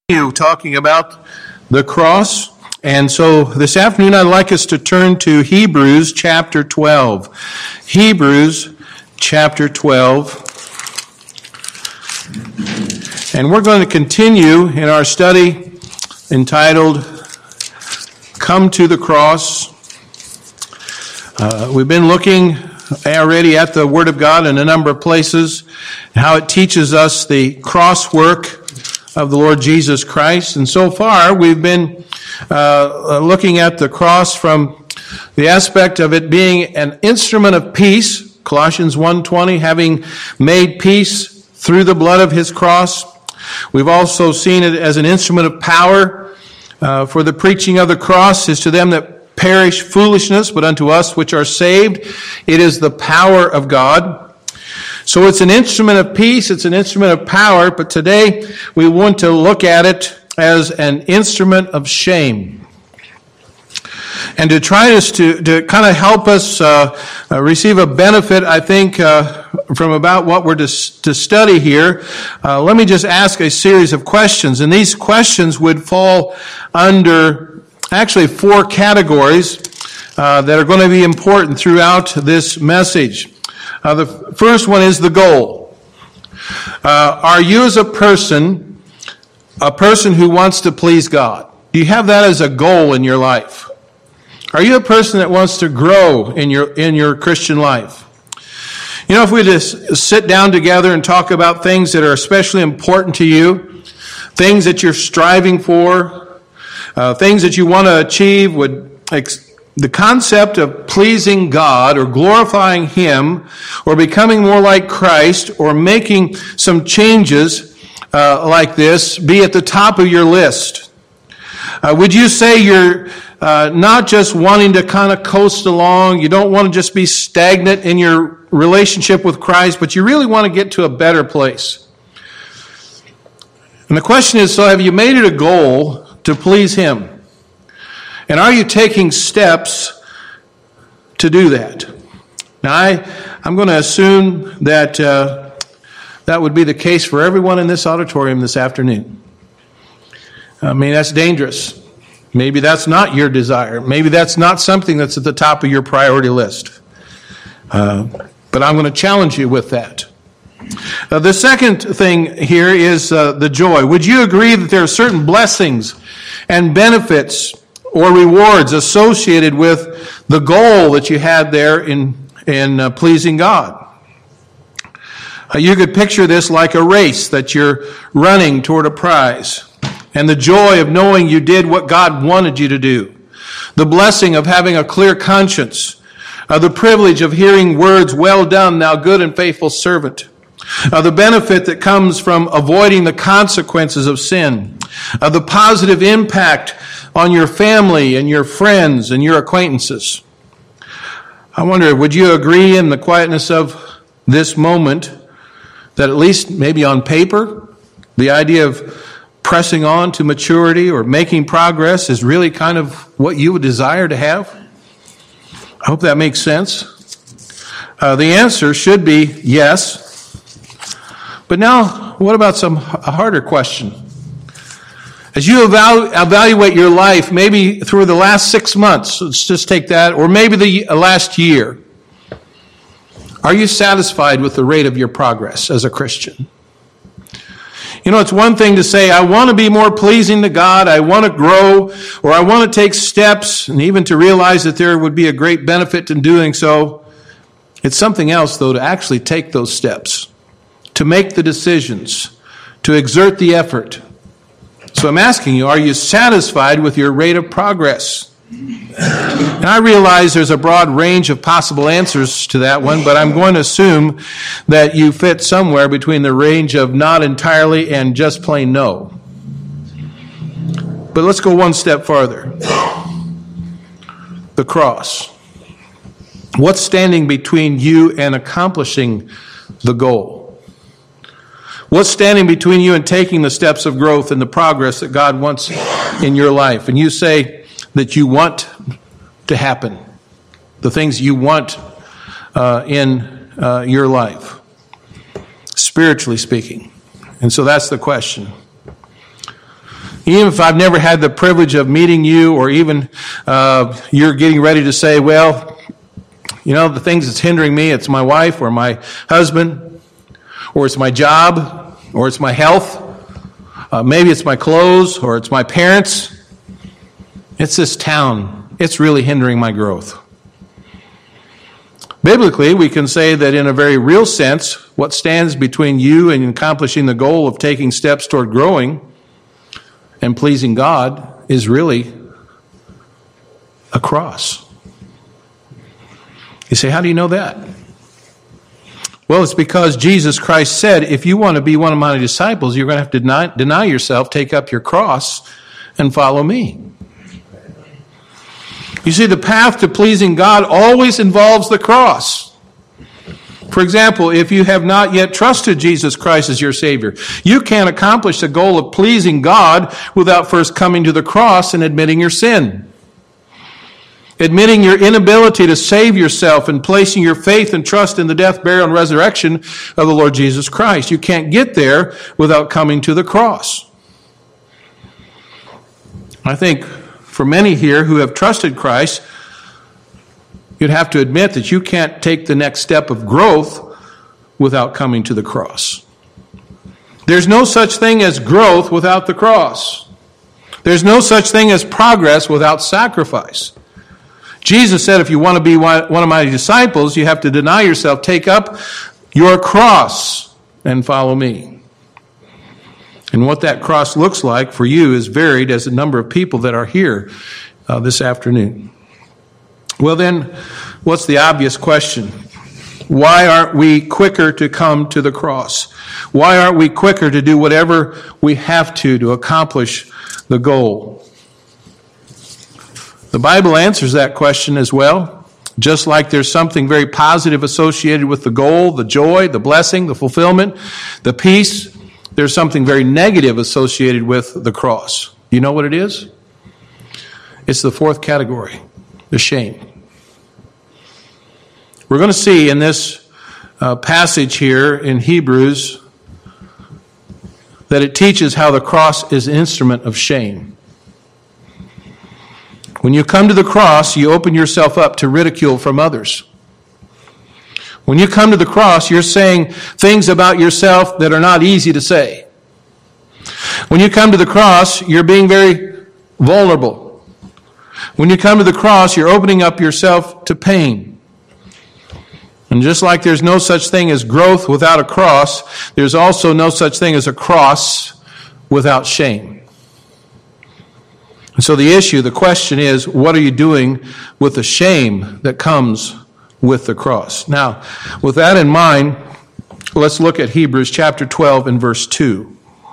Talking about the cross. And so this afternoon I'd like us to turn to Hebrews chapter 12. Hebrews chapter 12. And we're going to continue in our study entitled Come to the Cross. We've been looking already at the Word of God in a number of places, how it teaches us the cross work of the Lord Jesus Christ. And so far, we've been looking at the cross from the aspect of it being an instrument of peace, Colossians 1:20, having made peace through the blood of his cross. We've also seen it as an instrument of power, for the preaching of the cross is to them that perish foolishness, but unto us which are saved, it is the power of God. So it's an instrument of peace, it's an instrument of power, but today we want to look at it as an instrument of shame. And to try to kind of help us receive a benefit, I think, from about what we're to study here, let me just ask a series of questions. And these questions would fall under actually four categories that are going to be important throughout this message. The first one is the goal. Are you as a person who wants to please God? Do you have that as a goal in your life? Are you a person that wants to grow in your Christian life? You know, if we just sit down together and talk about things that are especially important to you, things that you're striving for, things that you want to achieve, the concept of pleasing God or glorifying Him or becoming more like Christ or making some changes like this be at the top of your list? Would you say you're not just wanting to kind of coast along, you don't want to just be stagnant in your relationship with Christ, but you really want to get to a better place? And the question is, so have you made it a goal to please Him? And are you taking steps to do that? Now, I'm going to assume that that would be the case for everyone in this auditorium this afternoon. I mean, that's dangerous. Maybe that's not your desire. Maybe that's not something that's at the top of your priority list. But I'm going to challenge you with that. The second thing here is the joy. Would you agree that there are certain blessings and benefits or rewards associated with the goal that you had there in pleasing God? You could picture this like a race that you're running toward a prize, and the joy of knowing you did what God wanted you to do, the blessing of having a clear conscience, the privilege of hearing words, "Well done, thou good and faithful servant," the benefit that comes from avoiding the consequences of sin, the positive impact on your family and your friends and your acquaintances. I wonder, would you agree in the quietness of this moment that at least maybe on paper, the idea of pressing on to maturity or making progress is really kind of what you would desire to have? I hope that makes sense. The answer should be yes. But now, what about a harder question? As you evaluate your life, maybe through the last 6 months, let's just take that, or maybe the last year, are you satisfied with the rate of your progress as a Christian? You know, it's one thing to say, I want to be more pleasing to God, I want to grow, or I want to take steps, and even to realize that there would be a great benefit in doing so. It's something else, though, to actually take those steps, to make the decisions, to exert the effort. So I'm asking you, are you satisfied with your rate of progress? And I realize there's a broad range of possible answers to that one, but I'm going to assume that you fit somewhere between the range of not entirely and just plain no. But let's go one step farther. The cross. What's standing between you and accomplishing the goal? What's standing between you and taking the steps of growth and the progress that God wants in your life? And you say that you want to happen, the things you want in your life, spiritually speaking. And so that's the question. Even if I've never had the privilege of meeting you, or even you're getting ready to say, well, you know, the things that's hindering me, it's my wife or my husband, or it's my job, or it's my health. Maybe it's my clothes, or it's my parents. It's this town. It's really hindering my growth. Biblically, we can say that in a very real sense, what stands between you and accomplishing the goal of taking steps toward growing and pleasing God is really a cross. You say, how do you know that? Well, it's because Jesus Christ said, if you want to be one of my disciples, you're going to have to deny yourself, take up your cross, and follow me. You see, the path to pleasing God always involves the cross. For example, if you have not yet trusted Jesus Christ as your Savior, you can't accomplish the goal of pleasing God without first coming to the cross and admitting your sin. Admitting your inability to save yourself and placing your faith and trust in the death, burial, and resurrection of the Lord Jesus Christ. You can't get there without coming to the cross. I think for many here who have trusted Christ, you'd have to admit that you can't take the next step of growth without coming to the cross. There's no such thing as growth without the cross. There's no such thing as progress without sacrifice. Jesus said, if you want to be one of my disciples, you have to deny yourself, take up your cross, and follow me. And what that cross looks like for you is varied as the number of people that are here this afternoon. Well then, what's the obvious question? Why aren't we quicker to come to the cross? Why aren't we quicker to do whatever we have to accomplish the goal? The Bible answers that question as well. Just like there's something very positive associated with the goal, the joy, the blessing, the fulfillment, the peace, there's something very negative associated with the cross. You know what it is? It's the fourth category, the shame. We're going to see in this passage here in Hebrews that it teaches how the cross is an instrument of shame. When you come to the cross, you open yourself up to ridicule from others. When you come to the cross, you're saying things about yourself that are not easy to say. When you come to the cross, you're being very vulnerable. When you come to the cross, you're opening up yourself to pain. And just like there's no such thing as growth without a cross, there's also no such thing as a cross without shame. And so the question is, what are you doing with the shame that comes with the cross? Now, with that in mind, let's look at Hebrews chapter 12 and verse 2.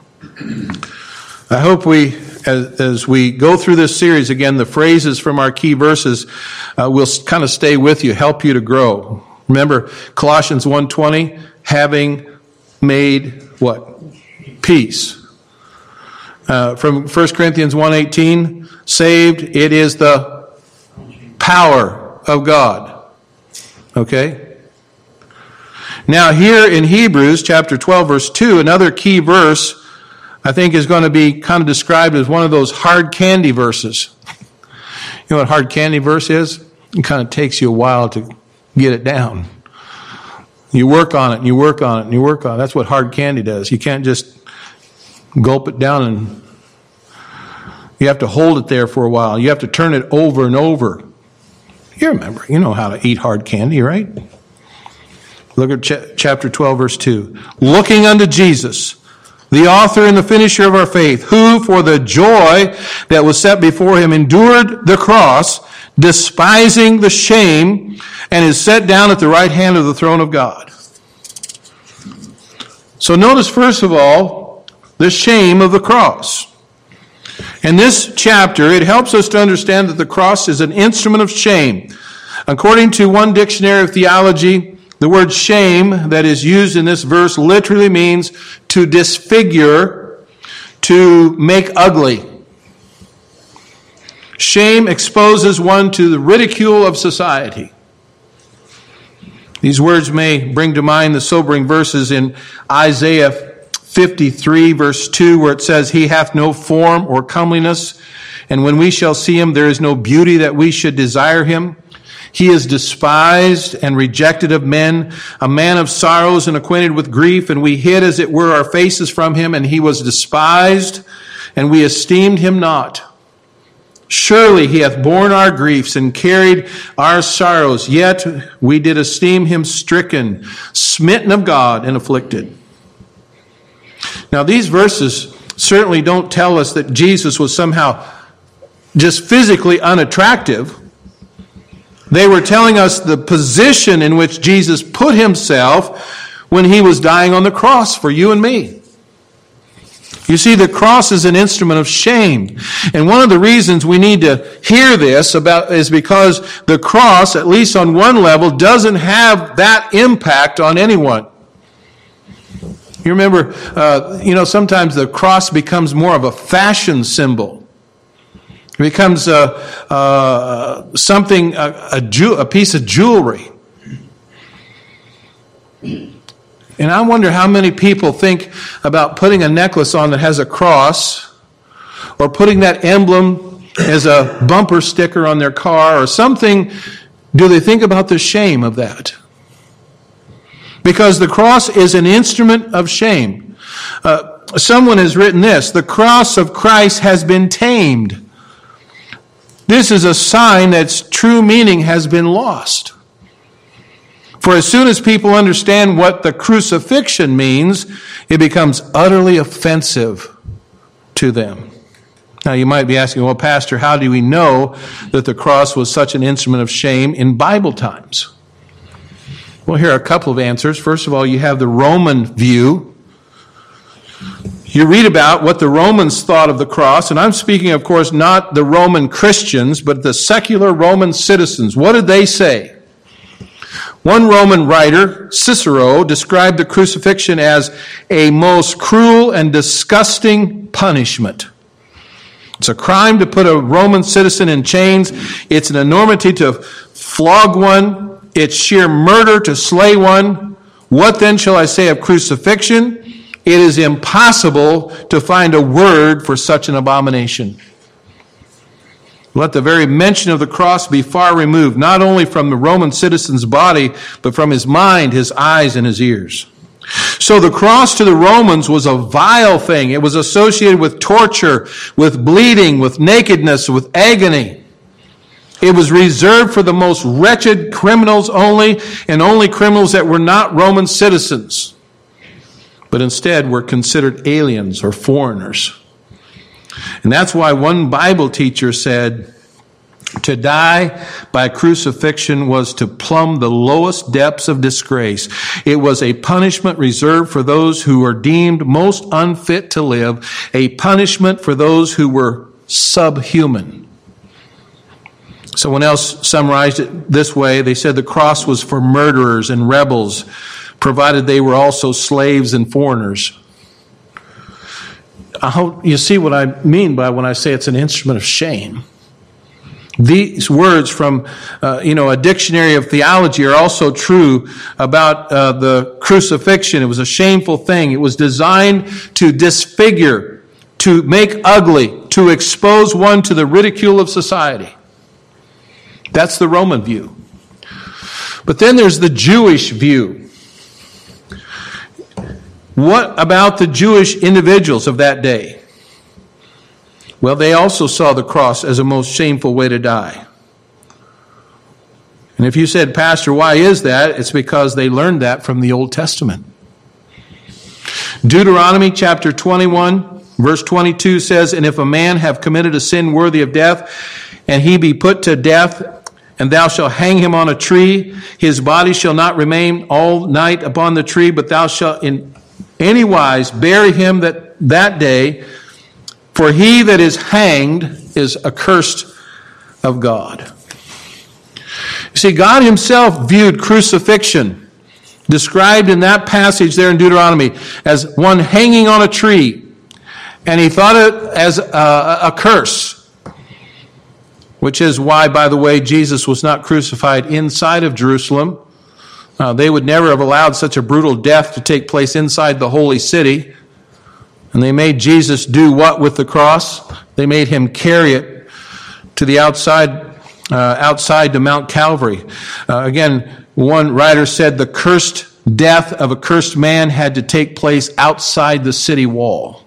I hope as we go through this series again, the phrases from our key verses will kind of stay with you, help you to grow. Remember, Colossians 1:20, having made what? Peace. From 1 Corinthians 1:18, saved, it is the power of God. Okay? Now here in Hebrews chapter 12 verse 2, another key verse I think is going to be kind of described as one of those hard candy verses. You know what hard candy verse is? It kind of takes you a while to get it down. You work on it, and you work on it, and you work on it. That's what hard candy does. You can't just gulp it down, and you have to hold it there for a while. You have to turn it over and over. You remember, you know how to eat hard candy, right? Look at chapter 12, verse 2. Looking unto Jesus, the author and the finisher of our faith, who for the joy that was set before him endured the cross, despising the shame, and is set down at the right hand of the throne of God. So notice first of all, the shame of the cross. In this chapter, it helps us to understand that the cross is an instrument of shame. According to one dictionary of theology, the word shame that is used in this verse literally means to disfigure, to make ugly. Shame exposes one to the ridicule of society. These words may bring to mind the sobering verses in Isaiah 53, verse 2, where it says, He hath no form or comeliness, and when we shall see him, there is no beauty that we should desire him. He is despised and rejected of men, a man of sorrows and acquainted with grief, and we hid, as it were, our faces from him, and he was despised, and we esteemed him not. Surely he hath borne our griefs and carried our sorrows, yet we did esteem him stricken, smitten of God, and afflicted. Now, these verses certainly don't tell us that Jesus was somehow just physically unattractive. They were telling us the position in which Jesus put himself when he was dying on the cross for you and me. You see, the cross is an instrument of shame. And one of the reasons we need to hear this is because the cross, at least on one level, doesn't have that impact on anyone. You remember, sometimes the cross becomes more of a fashion symbol. It becomes a piece of jewelry. And I wonder how many people think about putting a necklace on that has a cross, or putting that emblem as a bumper sticker on their car or something. Do they think about the shame of that? Because the cross is an instrument of shame. Someone has written this: the cross of Christ has been tamed. This is a sign that its true meaning has been lost. For as soon as people understand what the crucifixion means, it becomes utterly offensive to them. Now you might be asking, well, Pastor, how do we know that the cross was such an instrument of shame in Bible times? Well, here are a couple of answers. First of all, you have the Roman view. You read about what the Romans thought of the cross, and I'm speaking, of course, not the Roman Christians, but the secular Roman citizens. What did they say? One Roman writer, Cicero, described the crucifixion as a most cruel and disgusting punishment. It's a crime to put a Roman citizen in chains. It's an enormity to flog one. It's sheer murder to slay one. What then shall I say of crucifixion? It is impossible to find a word for such an abomination. Let the very mention of the cross be far removed, not only from the Roman citizen's body, but from his mind, his eyes, and his ears. So the cross to the Romans was a vile thing. It was associated with torture, with bleeding, with nakedness, with agony. It was reserved for the most wretched criminals only, and only criminals that were not Roman citizens, but instead were considered aliens or foreigners. And that's why one Bible teacher said, to die by crucifixion was to plumb the lowest depths of disgrace. It was a punishment reserved for those who were deemed most unfit to live, a punishment for those who were subhuman. Someone else summarized it this way. They said the cross was for murderers and rebels, provided they were also slaves and foreigners. I hope you see what I mean by when I say it's an instrument of shame. These words from a dictionary of theology are also true about the crucifixion. It was a shameful thing. It was designed to disfigure, to make ugly, to expose one to the ridicule of society. That's the Roman view. But then there's the Jewish view. What about the Jewish individuals of that day? Well, they also saw the cross as a most shameful way to die. And if you said, Pastor, why is that? It's because they learned that from the Old Testament. Deuteronomy chapter 21, verse 22 says, and if a man have committed a sin worthy of death, and he be put to death, and thou shalt hang him on a tree, his body shall not remain all night upon the tree, but thou shalt in any wise bury him that day, for he that is hanged is accursed of God. You see, God himself viewed crucifixion, described in that passage there in Deuteronomy, as one hanging on a tree. And he thought it as a curse, which is why, by the way, Jesus was not crucified inside of Jerusalem. They would never have allowed such a brutal death to take place inside the holy city. And they made Jesus do what with the cross? They made him carry it to the outside to Mount Calvary. Again, one writer said the cursed death of a cursed man had to take place outside the city wall.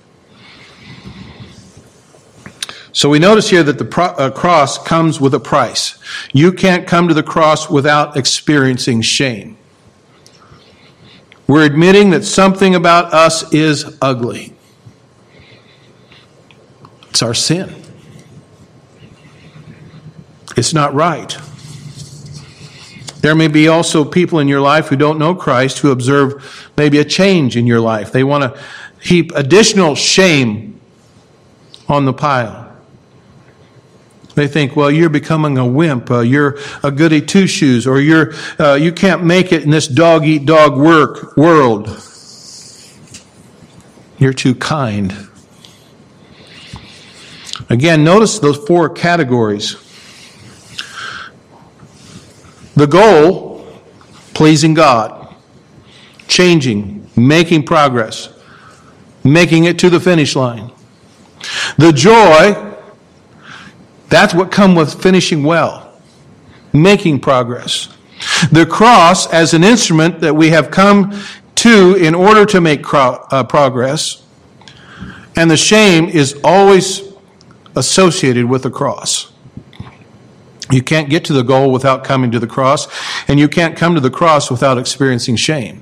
So we notice here that the cross comes with a price. You can't come to the cross without experiencing shame. We're admitting that something about us is ugly. It's our sin. It's not right. There may be also people in your life who don't know Christ who observe maybe a change in your life. They want to heap additional shame on the pile. They think, well, you're becoming a wimp, you're a goody two-shoes, or you can't make it in this dog-eat-dog world. You're too kind. Again, notice those 4 categories. The goal, pleasing God, changing, making progress, making it to the finish line. The joy, that's what comes with finishing well, making progress. The cross as an instrument that we have come to in order to make progress. And the shame is always associated with the cross. You can't get to the goal without coming to the cross, and you can't come to the cross without experiencing shame.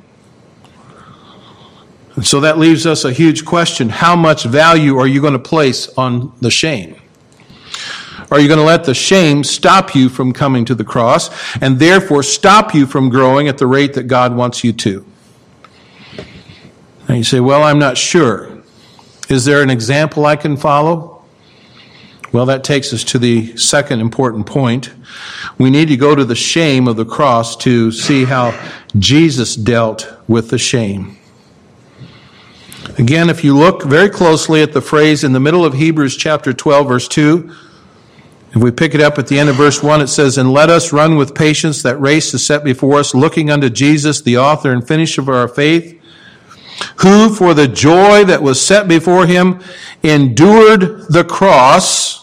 And so that leaves us a huge question. How much value are you going to place on the shame? Are you going to let the shame stop you from coming to the cross and therefore stop you from growing at the rate that God wants you to? And you say, well, I'm not sure. Is there an example I can follow? Well, that takes us to the second important point. We need to go to the shame of the cross to see how Jesus dealt with the shame. Again, if you look very closely at the phrase in the middle of Hebrews chapter 12, verse 2, if we pick it up at the end of verse 1, it says, "And let us run with patience that race is set before us, looking unto Jesus, the author and finisher of our faith, who for the joy that was set before him endured the cross,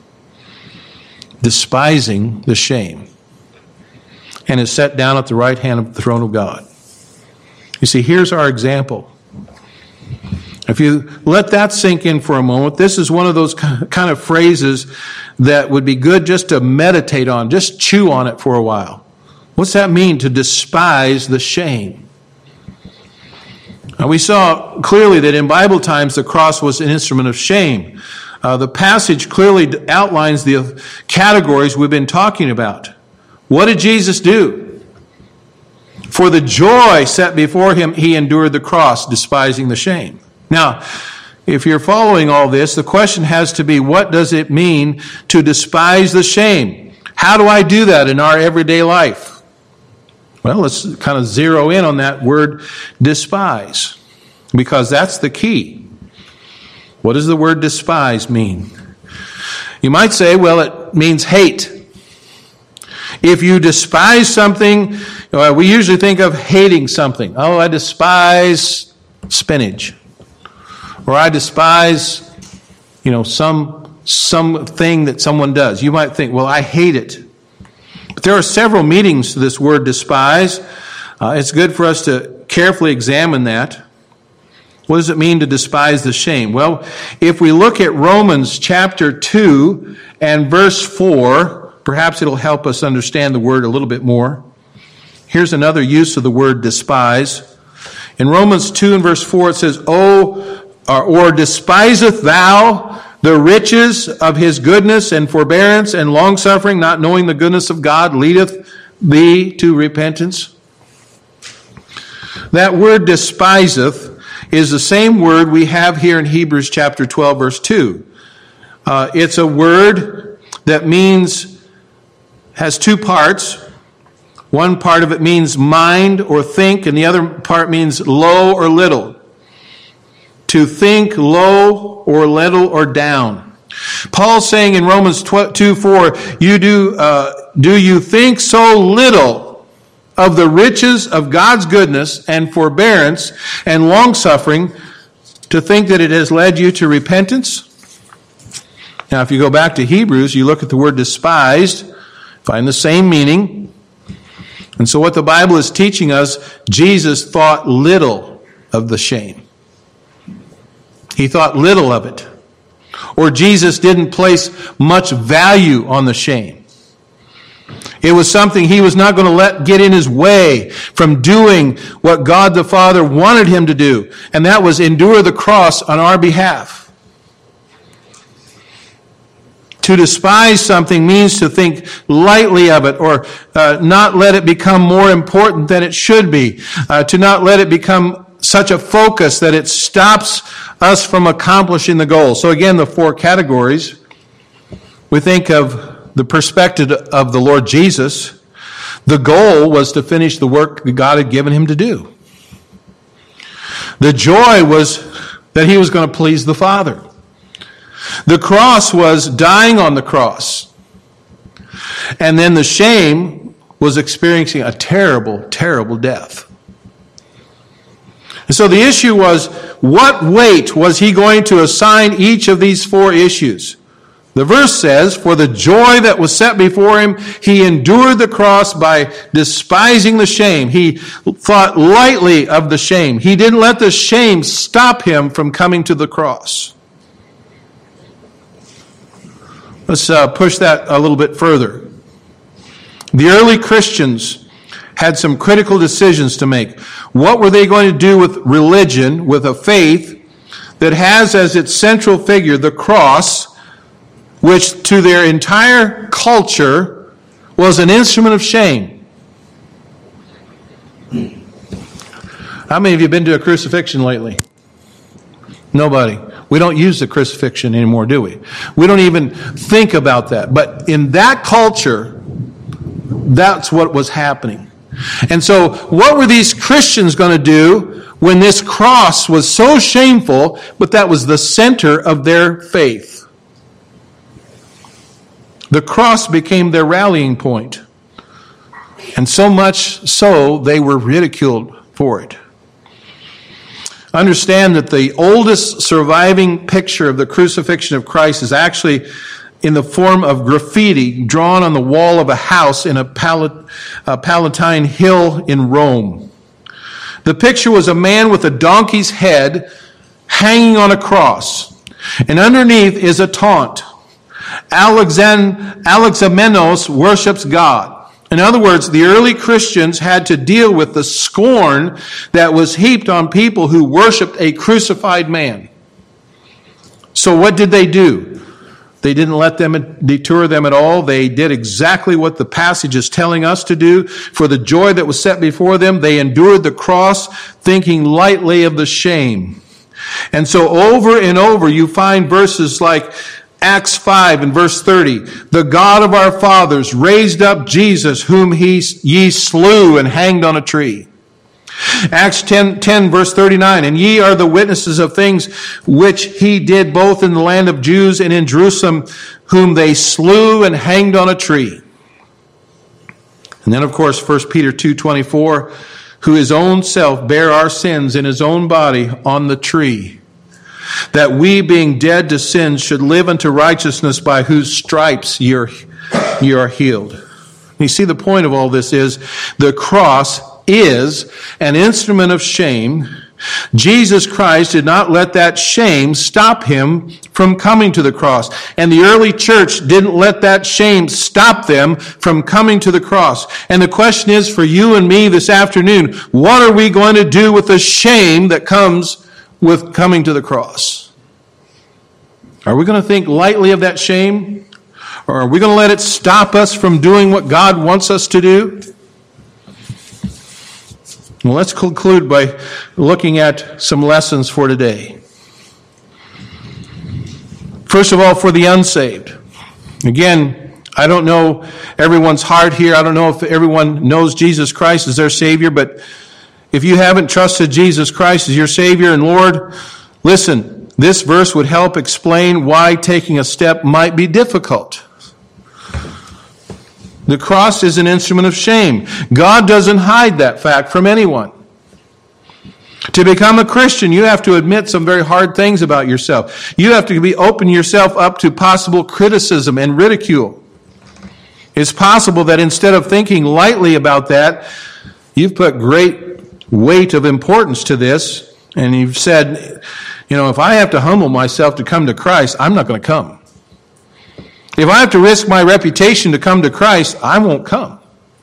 despising the shame, and is set down at the right hand of the throne of God." You see, here's our example. If you let that sink in for a moment, this is one of those kind of phrases that would be good just to meditate on, just chew on it for a while. What's that mean, to despise the shame? Now, we saw clearly that in Bible times the cross was an instrument of shame. The passage clearly outlines the categories we've been talking about. What did Jesus do? For the joy set before him, he endured the cross, despising the shame. Now, if you're following all this, the question has to be, what does it mean to despise the shame? How do I do that in our everyday life? Well, let's kind of zero in on that word despise, because that's the key. What does the word despise mean? You might say, well, it means hate. If you despise something, we usually think of hating something. Oh, I despise spinach. Or I despise, something that someone does. You might think, well, I hate it. But there are several meanings to this word despise. It's good for us to carefully examine that. What does it mean to despise the shame? Well, if we look at Romans chapter 2 and verse 4, perhaps it'll help us understand the word a little bit more. Here's another use of the word despise. In Romans 2 and verse 4, it says, or despiseth thou the riches of his goodness and forbearance and longsuffering, not knowing the goodness of God leadeth thee to repentance? That word despiseth is the same word we have here in Hebrews chapter 12, verse 2. It's a word that has 2 parts. One part of it means mind or think, and the other part means low or little. To think low or little or down. Paul's saying in Romans 2:4, do you think so little of the riches of God's goodness and forbearance and longsuffering to think that it has led you to repentance? Now, if you go back to Hebrews, you look at the word despised, find the same meaning. And so what the Bible is teaching us, Jesus thought little of the shame. He thought little of it. Or Jesus didn't place much value on the shame. It was something he was not going to let get in his way from doing what God the Father wanted him to do. And that was endure the cross on our behalf. To despise something means to think lightly of it or not let it become more important than it should be. To not let it become such a focus that it stops us from accomplishing the goal. So again, the four categories. We think of the perspective of the Lord Jesus. The goal was to finish the work that God had given him to do. The joy was that he was going to please the Father. The cross was dying on the cross. And then the shame was experiencing a terrible, terrible death. And so the issue was, what weight was he going to assign each of these four issues? The verse says, for the joy that was set before him, he endured the cross by despising the shame. He thought lightly of the shame. He didn't let the shame stop him from coming to the cross. Let's push that a little bit further. The early Christians had some critical decisions to make. What were they going to do with religion, with a faith that has as its central figure the cross, which to their entire culture was an instrument of shame? How many of you have been to a crucifixion lately? Nobody. We don't use the crucifixion anymore, do we? We don't even think about that. But in that culture, that's what was happening. And so what were these Christians going to do when this cross was so shameful, but that was the center of their faith? The cross became their rallying point. And so much so, they were ridiculed for it. Understand that the oldest surviving picture of the crucifixion of Christ is actually in the form of graffiti drawn on the wall of a house in a Palatine Hill in Rome. The picture was a man with a donkey's head hanging on a cross. And underneath is a taunt. Alexamenos worships God. In other words, the early Christians had to deal with the scorn that was heaped on people who worshiped a crucified man. So what did they do? They didn't let them deter them at all. They did exactly what the passage is telling us to do. For the joy that was set before them, they endured the cross, thinking lightly of the shame. And so over and over you find verses like Acts 5 and verse 30, the God of our fathers raised up Jesus, whom ye slew and hanged on a tree. Acts 10 verse 39, and ye are the witnesses of things which he did both in the land of Jews and in Jerusalem, whom they slew and hanged on a tree. And then of course 1 Peter 2:24, who his own self bare our sins in his own body on the tree, that we, being dead to sins, should live unto righteousness, by whose stripes ye are healed. You see, the point of all this is the cross is an instrument of shame. Jesus Christ did not let that shame stop him from coming to the cross. And the early church didn't let that shame stop them from coming to the cross. And the question is for you and me this afternoon, what are we going to do with the shame that comes with coming to the cross? Are we going to think lightly of that shame? Or are we going to let it stop us from doing what God wants us to do? Well, let's conclude by looking at some lessons for today. First of all, for the unsaved. Again, I don't know everyone's heart here. I don't know if everyone knows Jesus Christ as their Savior, but if you haven't trusted Jesus Christ as your Savior and Lord, listen, this verse would help explain why taking a step might be difficult. The cross is an instrument of shame. God doesn't hide that fact from anyone. To become a Christian, you have to admit some very hard things about yourself. You have to open yourself up to possible criticism and ridicule. It's possible that instead of thinking lightly about that, you've put great weight of importance to this, and you've said, if I have to humble myself to come to Christ, I'm not going to come. If I have to risk my reputation to come to Christ, I won't come.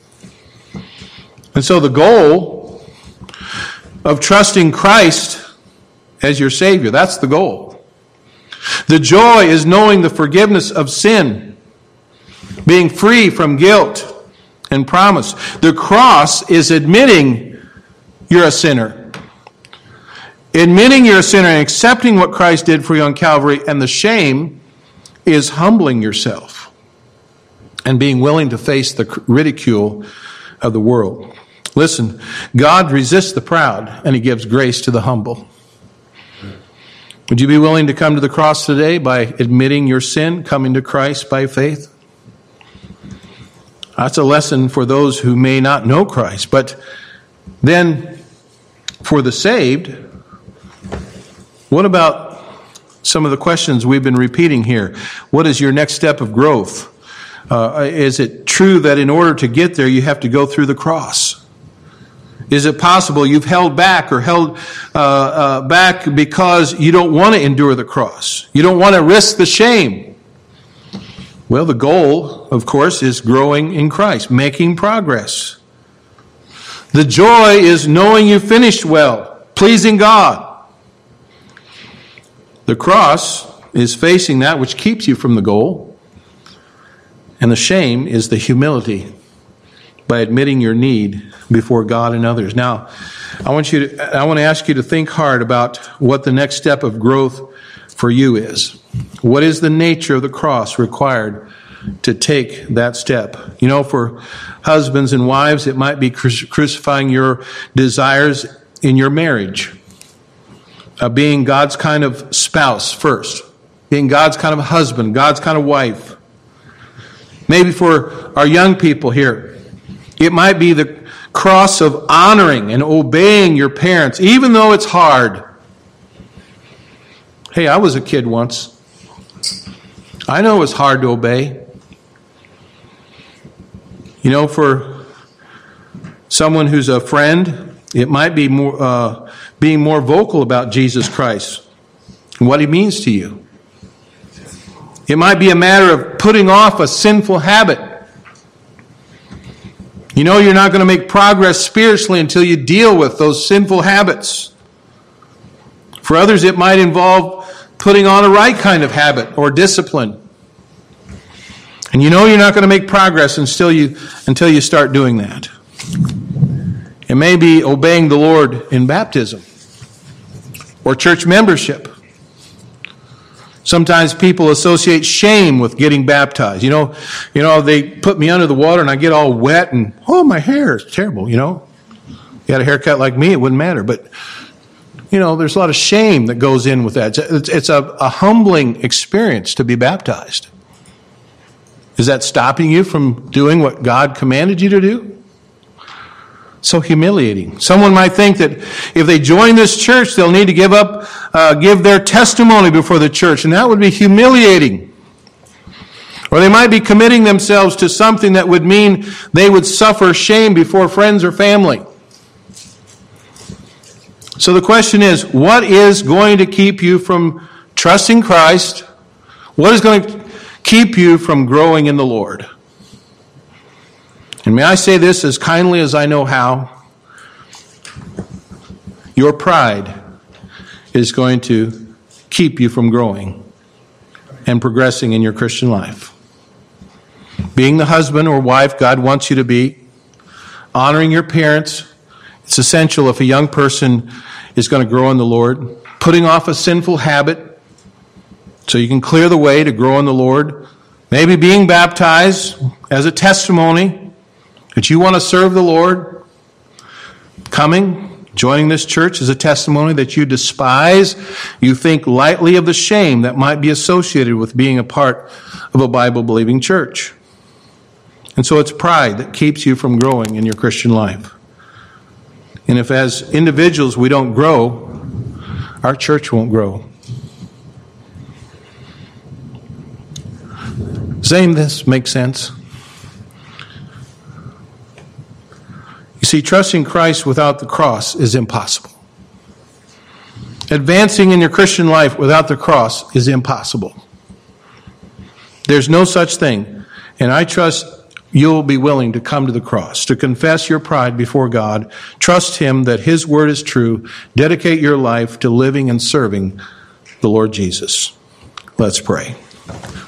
And so the goal of trusting Christ as your Savior, that's the goal. The joy is knowing the forgiveness of sin, being free from guilt and promise. The cross is admitting you're a sinner. Admitting you're a sinner and accepting what Christ did for you on Calvary, and the shame is humbling yourself and being willing to face the ridicule of the world. Listen, God resists the proud and He gives grace to the humble. Would you be willing to come to the cross today by admitting your sin, coming to Christ by faith? That's a lesson for those who may not know Christ. But then for the saved, what about some of the questions we've been repeating here? What is your next step of growth? Is it true that in order to get there, you have to go through the cross? Is it possible you've held back or held back because you don't want to endure the cross? You don't want to risk the shame? Well, the goal, of course, is growing in Christ, making progress. The joy is knowing you finished well, pleasing God. The cross is facing that which keeps you from the goal. And the shame is the humility by admitting your need before God and others. Now, I want to ask you to think hard about what the next step of growth for you is. What is the nature of the cross required to take that step? For husbands and wives, it might be crucifying your desires in your marriage. Being God's kind of spouse first. Being God's kind of husband, God's kind of wife. Maybe for our young people here, it might be the cross of honoring and obeying your parents, even though it's hard. Hey, I was a kid once. I know it's hard to obey. For someone who's a friend, it might be more being more vocal about Jesus Christ and what He means to you. It might be a matter of putting off a sinful habit. You're not going to make progress spiritually until you deal with those sinful habits. For others, it might involve putting on a right kind of habit or discipline. And you're not going to make progress until you start doing that. It may be obeying the Lord in baptism or church membership. Sometimes people associate shame with getting baptized. They put me under the water and I get all wet and, my hair is terrible, You had a haircut like me, it wouldn't matter. But, there's a lot of shame that goes in with that. It's a humbling experience to be baptized. Is that stopping you from doing what God commanded you to do? So humiliating. Someone might think that if they join this church, they'll need to give their testimony before the church, and that would be humiliating. Or they might be committing themselves to something that would mean they would suffer shame before friends or family. So the question is, what is going to keep you from trusting Christ? What is going to keep you from growing in the Lord? And may I say this as kindly as I know how? Your pride is going to keep you from growing and progressing in your Christian life. Being the husband or wife God wants you to be, honoring your parents, it's essential if a young person is going to grow in the Lord. Putting off a sinful habit so you can clear the way to grow in the Lord. Maybe being baptized as a testimony that you want to serve the Lord. Joining this church is a testimony that you despise. You think lightly of the shame that might be associated with being a part of a Bible-believing church. And so it's pride that keeps you from growing in your Christian life. And if as individuals we don't grow, our church won't grow. Does any of this make sense? You see, trusting Christ without the cross is impossible. Advancing in your Christian life without the cross is impossible. There's no such thing. And I trust you'll be willing to come to the cross, to confess your pride before God, trust Him that His word is true, dedicate your life to living and serving the Lord Jesus. Let's pray.